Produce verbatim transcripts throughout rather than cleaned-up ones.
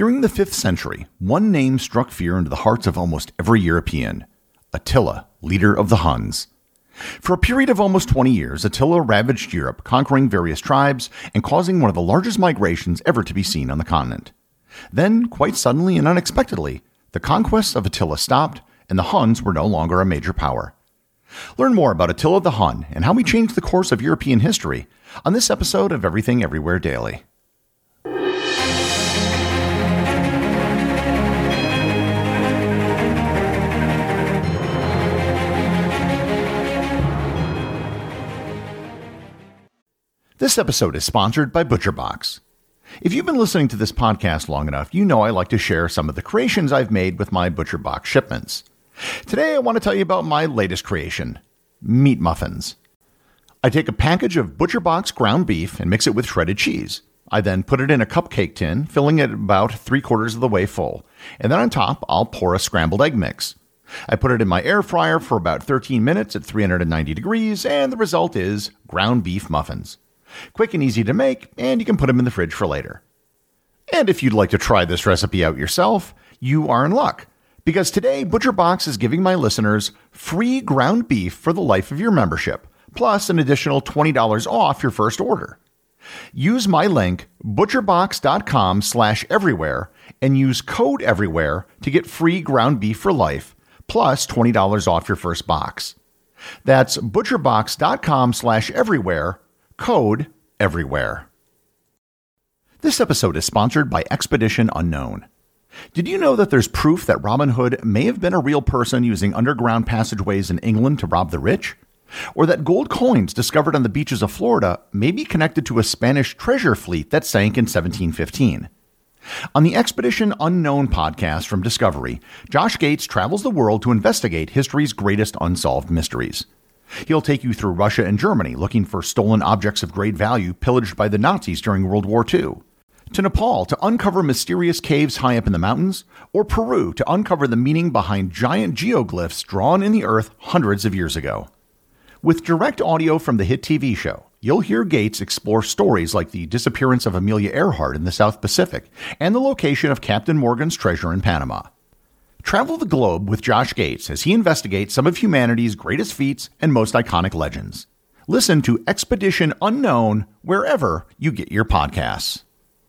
During the fifth century, one name struck fear into the hearts of almost every European: Attila, leader of the Huns. For a period of almost twenty years, Attila ravaged Europe, conquering various tribes and causing one of the largest migrations ever to be seen on the continent. Then, quite suddenly and unexpectedly, the conquests of Attila stopped, and the Huns were no longer a major power. Learn more about Attila the Hun and how he changed the course of European history on this episode of Everything Everywhere Daily. This episode is sponsored by ButcherBox. If you've been listening to this podcast long enough, you know I like to share some of the creations I've made with my ButcherBox shipments. Today I want to tell you about my latest creation, meat muffins. I take a package of ButcherBox ground beef and mix it with shredded cheese. I then put it in a cupcake tin, filling it about three quarters of the way full. And then on top, I'll pour a scrambled egg mix. I put it in my air fryer for about thirteen minutes at three hundred ninety degrees, and the result is ground beef muffins. Quick and easy to make, and you can put them in the fridge for later. And if you'd like to try this recipe out yourself, you are in luck, because today ButcherBox is giving my listeners free ground beef for the life of your membership, plus an additional twenty dollars off your first order. Use my link, butcherbox.com slash everywhere, and use code everywhere to get free ground beef for life, plus twenty dollars off your first box. That's butcherbox.com slash everywhere, code everywhere. This episode is sponsored by Expedition Unknown. Did you know that there's proof that Robin Hood may have been a real person using underground passageways in England to rob the rich? Or that gold coins discovered on the beaches of Florida may be connected to a Spanish treasure fleet that sank in seventeen fifteen? On the Expedition Unknown podcast from Discovery, Josh Gates travels the world to investigate history's greatest unsolved mysteries. He'll take you through Russia and Germany looking for stolen objects of great value pillaged by the Nazis during World War Two, to Nepal to uncover mysterious caves high up in the mountains, or Peru to uncover the meaning behind giant geoglyphs drawn in the earth hundreds of years ago. With direct audio from the hit T V show, you'll hear Gates explore stories like the disappearance of Amelia Earhart in the South Pacific and the location of Captain Morgan's treasure in Panama. Travel the globe with Josh Gates as he investigates some of humanity's greatest feats and most iconic legends. Listen to Expedition Unknown wherever you get your podcasts.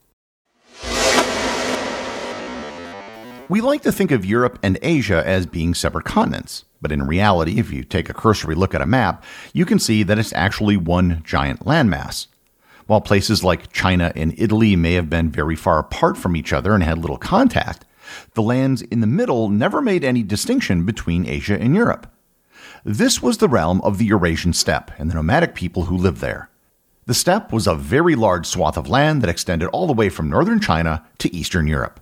We like to think of Europe and Asia as being separate continents, but in reality, if you take a cursory look at a map, you can see that it's actually one giant landmass. While places like China and Italy may have been very far apart from each other and had little contact, the lands in the middle never made any distinction between Asia and Europe. This was the realm of the Eurasian steppe and the nomadic people who lived there. The steppe was a very large swath of land that extended all the way from northern China to eastern Europe.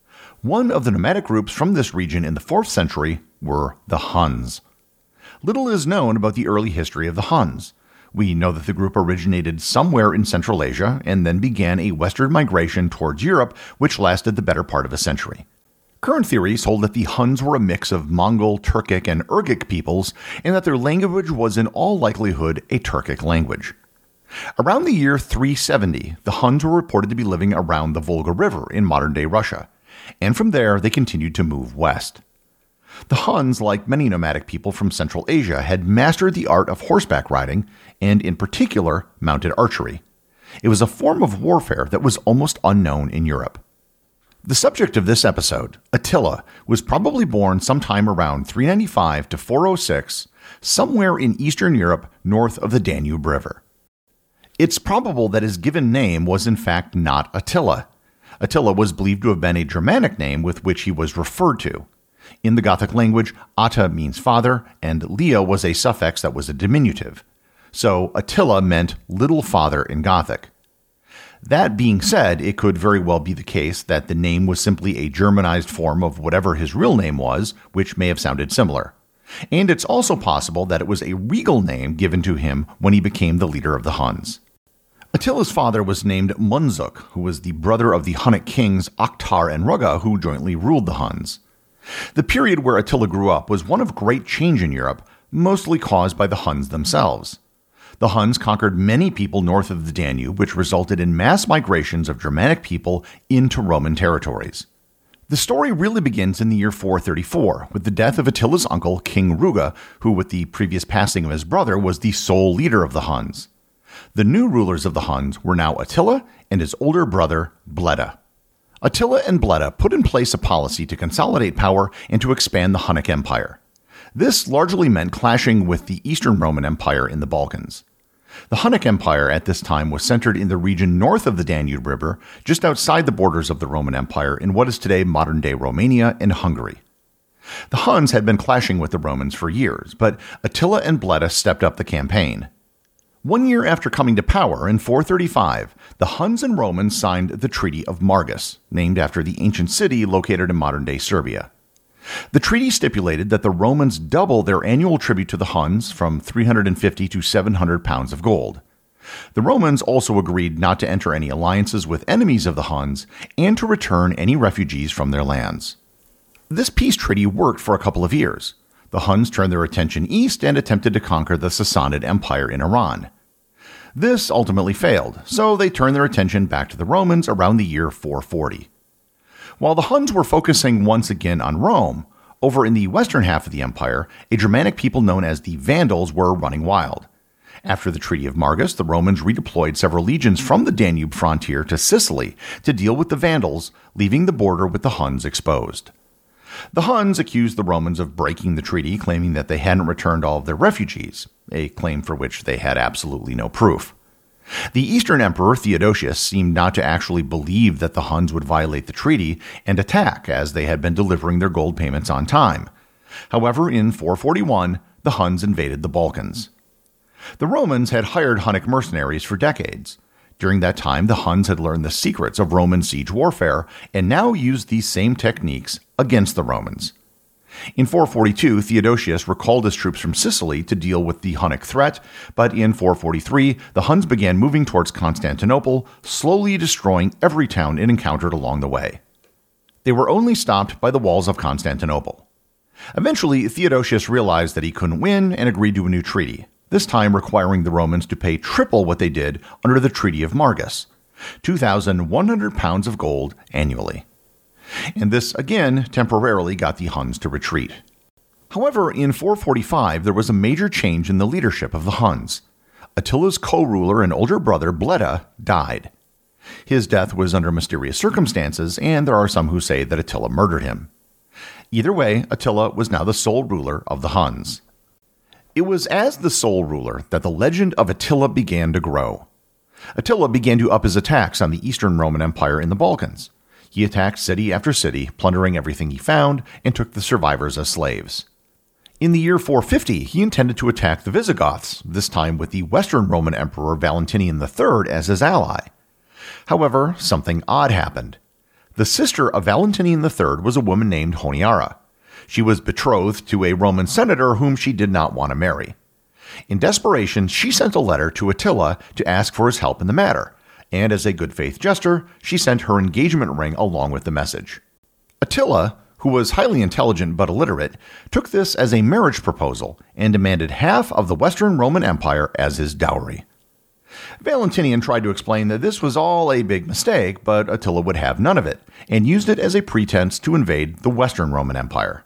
One of the nomadic groups from this region in the fourth century were the Huns. Little is known about the early history of the Huns. We know that the group originated somewhere in Central Asia and then began a westward migration towards Europe, which lasted the better part of a century. Current theories hold that the Huns were a mix of Mongol, Turkic, and Urgic peoples, and that their language was in all likelihood a Turkic language. Around the year three seventy, the Huns were reported to be living around the Volga River in modern-day Russia, and from there they continued to move west. The Huns, like many nomadic people from Central Asia, had mastered the art of horseback riding, and in particular, mounted archery. It was a form of warfare that was almost unknown in Europe. The subject of this episode, Attila, was probably born sometime around three ninety-five to four oh six, somewhere in Eastern Europe north of the Danube River. It's probable that his given name was in fact not Attila. Attila was believed to have been a Germanic name with which he was referred to. In the Gothic language, Atta means father, and Lea was a suffix that was a diminutive. So Attila meant little father in Gothic. That being said, it could very well be the case that the name was simply a Germanized form of whatever his real name was, which may have sounded similar. And it's also possible that it was a regal name given to him when he became the leader of the Huns. Attila's father was named Munzuk, who was the brother of the Hunnic kings Akhtar and Rugga, who jointly ruled the Huns. The period where Attila grew up was one of great change in Europe, mostly caused by the Huns themselves. The Huns conquered many people north of the Danube, which resulted in mass migrations of Germanic people into Roman territories. The story really begins in the year four thirty-four, with the death of Attila's uncle, King Ruga, who with the previous passing of his brother was the sole leader of the Huns. The new rulers of the Huns were now Attila and his older brother, Bleda. Attila and Bleda put in place a policy to consolidate power and to expand the Hunnic Empire. This largely meant clashing with the Eastern Roman Empire in the Balkans. The Hunnic Empire at this time was centered in the region north of the Danube River, just outside the borders of the Roman Empire in what is today modern-day Romania and Hungary. The Huns had been clashing with the Romans for years, but Attila and Bleda stepped up the campaign. One year after coming to power, in four thirty-five, the Huns and Romans signed the Treaty of Margus, named after the ancient city located in modern-day Serbia. The treaty stipulated that the Romans double their annual tribute to the Huns from three hundred fifty to seven hundred pounds of gold. The Romans also agreed not to enter any alliances with enemies of the Huns and to return any refugees from their lands. This peace treaty worked for a couple of years. The Huns turned their attention east and attempted to conquer the Sassanid Empire in Iran. This ultimately failed, so they turned their attention back to the Romans around the year four forty. While the Huns were focusing once again on Rome, over in the western half of the empire, a Germanic people known as the Vandals were running wild. After the Treaty of Margus, the Romans redeployed several legions from the Danube frontier to Sicily to deal with the Vandals, leaving the border with the Huns exposed. The Huns accused the Romans of breaking the treaty, claiming that they hadn't returned all of their refugees, a claim for which they had absolutely no proof. The Eastern Emperor Theodosius seemed not to actually believe that the Huns would violate the treaty and attack, as they had been delivering their gold payments on time. However, in four forty-one, the Huns invaded the Balkans. The Romans had hired Hunnic mercenaries for decades. During that time, the Huns had learned the secrets of Roman siege warfare and now used these same techniques against the Romans. In four forty-two, Theodosius recalled his troops from Sicily to deal with the Hunnic threat, but in four forty-three, the Huns began moving towards Constantinople, slowly destroying every town it encountered along the way. They were only stopped by the walls of Constantinople. Eventually, Theodosius realized that he couldn't win and agreed to a new treaty, this time requiring the Romans to pay triple what they did under the Treaty of Margus, two thousand one hundred pounds of gold annually. And this, again, temporarily got the Huns to retreat. However, in four forty-five, there was a major change in the leadership of the Huns. Attila's co-ruler and older brother, Bleda, died. His death was under mysterious circumstances, and there are some who say that Attila murdered him. Either way, Attila was now the sole ruler of the Huns. It was as the sole ruler that the legend of Attila began to grow. Attila began to up his attacks on the Eastern Roman Empire in the Balkans. He attacked city after city, plundering everything he found, and took the survivors as slaves. In the year four fifty, he intended to attack the Visigoths, this time with the Western Roman Emperor Valentinian the Third as his ally. However, something odd happened. The sister of Valentinian the Third was a woman named Honiara. She was betrothed to a Roman senator whom she did not want to marry. In desperation, she sent a letter to Attila to ask for his help in the matter, and as a good faith gesture, she sent her engagement ring along with the message. Attila, who was highly intelligent but illiterate, took this as a marriage proposal and demanded half of the Western Roman Empire as his dowry. Valentinian tried to explain that this was all a big mistake, but Attila would have none of it, and used it as a pretense to invade the Western Roman Empire.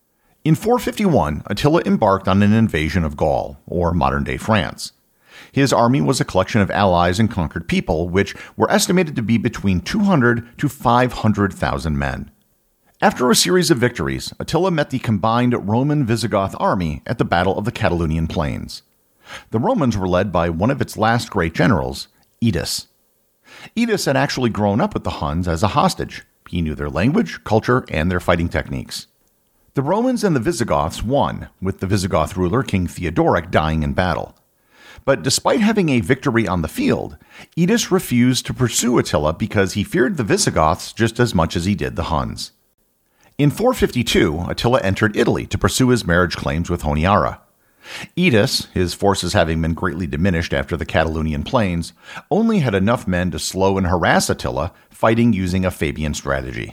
In four fifty-one, Attila embarked on an invasion of Gaul, or modern-day France. His army was a collection of allies and conquered people, which were estimated to be between two hundred to five hundred thousand men. After a series of victories, Attila met the combined Roman-Visigoth army at the Battle of the Catalonian Plains. The Romans were led by one of its last great generals, Aetius. Aetius had actually grown up with the Huns as a hostage. He knew their language, culture, and their fighting techniques. The Romans and the Visigoths won, with the Visigoth ruler King Theodoric dying in battle. But despite having a victory on the field, Aetius refused to pursue Attila because he feared the Visigoths just as much as he did the Huns. In four fifty-two, Attila entered Italy to pursue his marriage claims with Honiara. Aetius, his forces having been greatly diminished after the Catalonian Plains, only had enough men to slow and harass Attila, fighting using a Fabian strategy.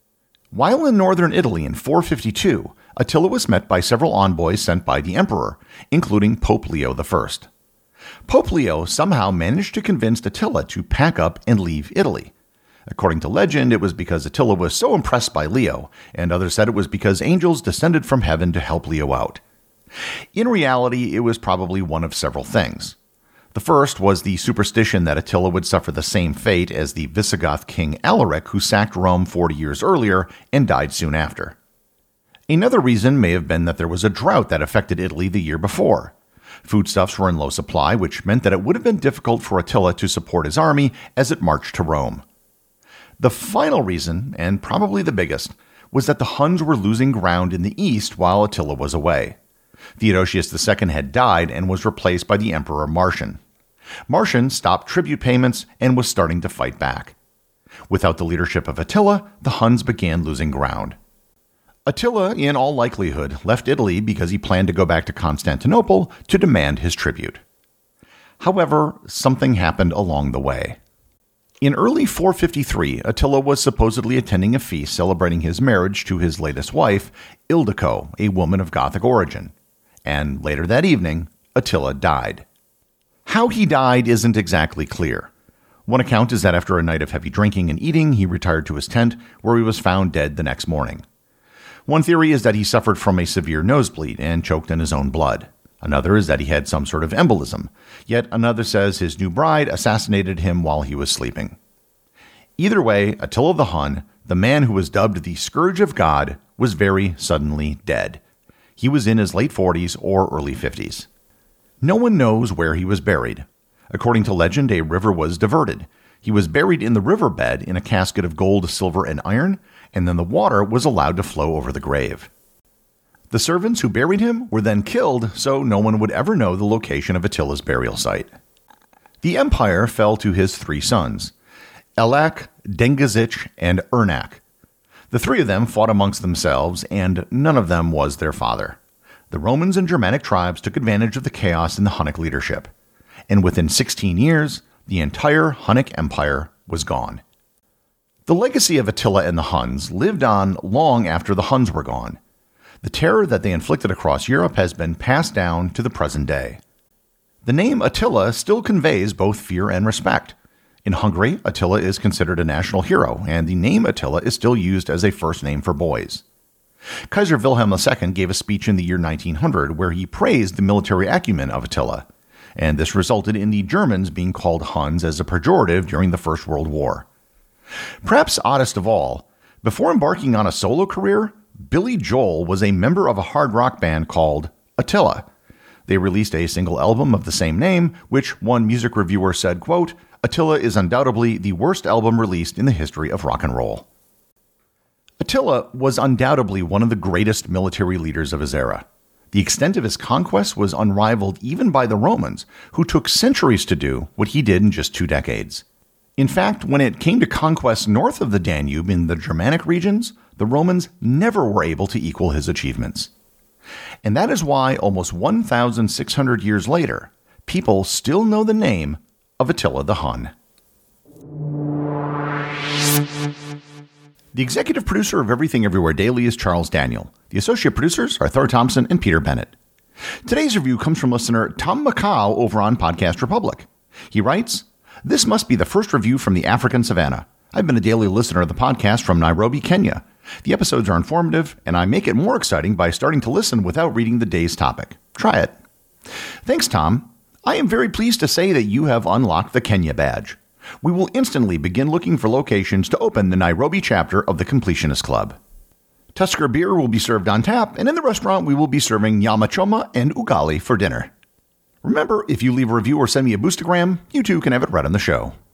While in northern Italy in four fifty-two, Attila was met by several envoys sent by the emperor, including Pope Leo the First. Pope Leo somehow managed to convince Attila to pack up and leave Italy. According to legend, it was because Attila was so impressed by Leo, and others said it was because angels descended from heaven to help Leo out. In reality, it was probably one of several things. The first was the superstition that Attila would suffer the same fate as the Visigoth king Alaric, who sacked Rome forty years earlier and died soon after. Another reason may have been that there was a drought that affected Italy the year before. Foodstuffs were in low supply, which meant that it would have been difficult for Attila to support his army as it marched to Rome. The final reason, and probably the biggest, was that the Huns were losing ground in the east while Attila was away. Theodosius the Second had died and was replaced by the Emperor Marcian. Marcian stopped tribute payments and was starting to fight back. Without the leadership of Attila, the Huns began losing ground. Attila, in all likelihood, left Italy because he planned to go back to Constantinople to demand his tribute. However, something happened along the way. In early four fifty-three, Attila was supposedly attending a feast celebrating his marriage to his latest wife, Ildiko, a woman of Gothic origin. And later that evening, Attila died. How he died isn't exactly clear. One account is that after a night of heavy drinking and eating, he retired to his tent, where he was found dead the next morning. One theory is that he suffered from a severe nosebleed and choked on his own blood. Another is that he had some sort of embolism. Yet another says his new bride assassinated him while he was sleeping. Either way, Attila the Hun, the man who was dubbed the Scourge of God, was very suddenly dead. He was in his late forties or early fifties. No one knows where he was buried. According to legend, a river was diverted. He was buried in the riverbed in a casket of gold, silver, and iron, and then the water was allowed to flow over the grave. The servants who buried him were then killed, so no one would ever know the location of Attila's burial site. The empire fell to his three sons, Elac, Dengizic, and Ernak. The three of them fought amongst themselves, and none of them was their father. The Romans and Germanic tribes took advantage of the chaos in the Hunnic leadership, and within sixteen years, the entire Hunnic Empire was gone. The legacy of Attila and the Huns lived on long after the Huns were gone. The terror that they inflicted across Europe has been passed down to the present day. The name Attila still conveys both fear and respect. In Hungary, Attila is considered a national hero, and the name Attila is still used as a first name for boys. Kaiser Wilhelm the Second gave a speech in the year nineteen hundred where he praised the military acumen of Attila, and this resulted in the Germans being called Huns as a pejorative during the First World War. Perhaps oddest of all, before embarking on a solo career, Billy Joel was a member of a hard rock band called Attila. They released a single album of the same name, which one music reviewer said, quote, "Attila is undoubtedly the worst album released in the history of rock and roll." Attila was undoubtedly one of the greatest military leaders of his era. The extent of his conquest was unrivaled even by the Romans, who took centuries to do what he did in just two decades. In fact, when it came to conquests north of the Danube in the Germanic regions, the Romans never were able to equal his achievements. And that is why, almost one thousand six hundred years later, people still know the name of Attila the Hun. The executive producer of Everything Everywhere Daily is Charles Daniel. The associate producers are Thor Thompson and Peter Bennett. Today's review comes from listener Tom Macau over on Podcast Republic. He writes, "This must be the first review from the African savannah. I've been a daily listener of the podcast from Nairobi, Kenya. The episodes are informative, and I make it more exciting by starting to listen without reading the day's topic. Try it." Thanks, Tom. I am very pleased to say that you have unlocked the Kenya badge. We will instantly begin looking for locations to open the Nairobi chapter of the Completionist Club. Tusker beer will be served on tap, and in the restaurant we will be serving nyama choma and ugali for dinner. Remember, if you leave a review or send me a boostagram, you too can have it read on the show.